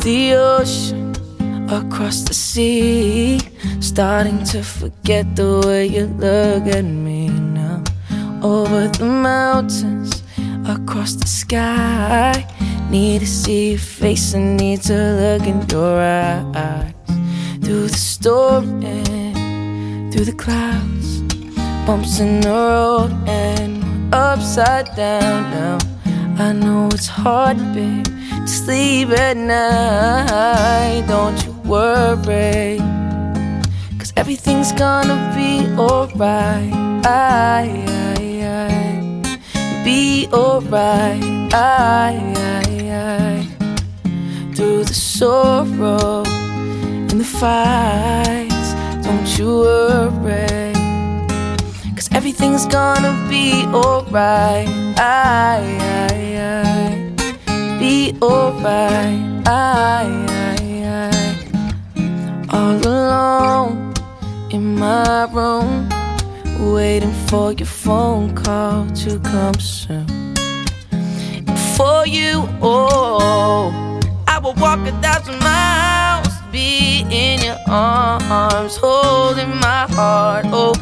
the ocean, across the sea, starting to forget the way you look at me now. Over the mountains, across the sky, need to see your face and need to look in your eyes. Through the storm and through the clouds, bumps in the road and we're upside down now. I know it's hard, babe, to sleep at night. Don't you worry, 'cause everything's gonna be alright. Be alright. Through the sorrow and the fights, don't you worry, 'cause everything's gonna be alright. Be alright. All alone in my room, waiting for your phone call to come soon. And for you, oh, I will walk 1,000 miles to be in your arms, holding my heart. Oh,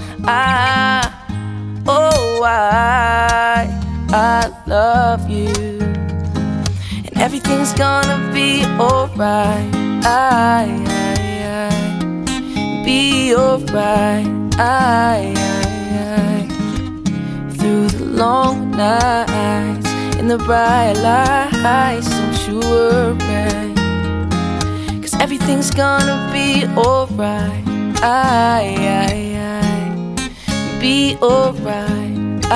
I love you, and everything's gonna be alright. Be alright. Through the long nights and the bright lights, don't you worry, 'cause everything's gonna be alright. Be alright.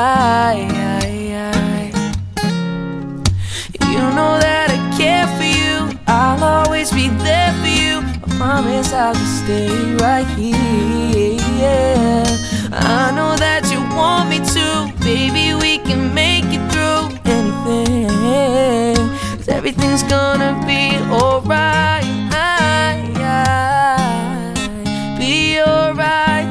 You know that I care for you, I'll always be there for you. I promise I will stay right here. I know that you want me to, baby, we can make it through anything, 'cause everything's gonna be alright. Be alright.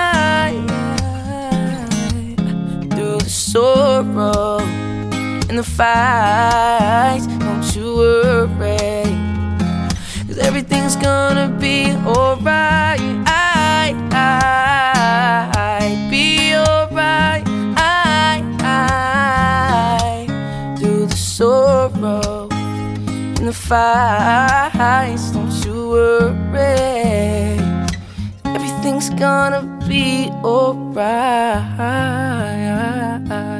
Through the sorrow and the fights, don't you worry, 'cause everything's gonna be alright. Be alright. Through the sorrow and the fights, don't you worry, everything's gonna be alright.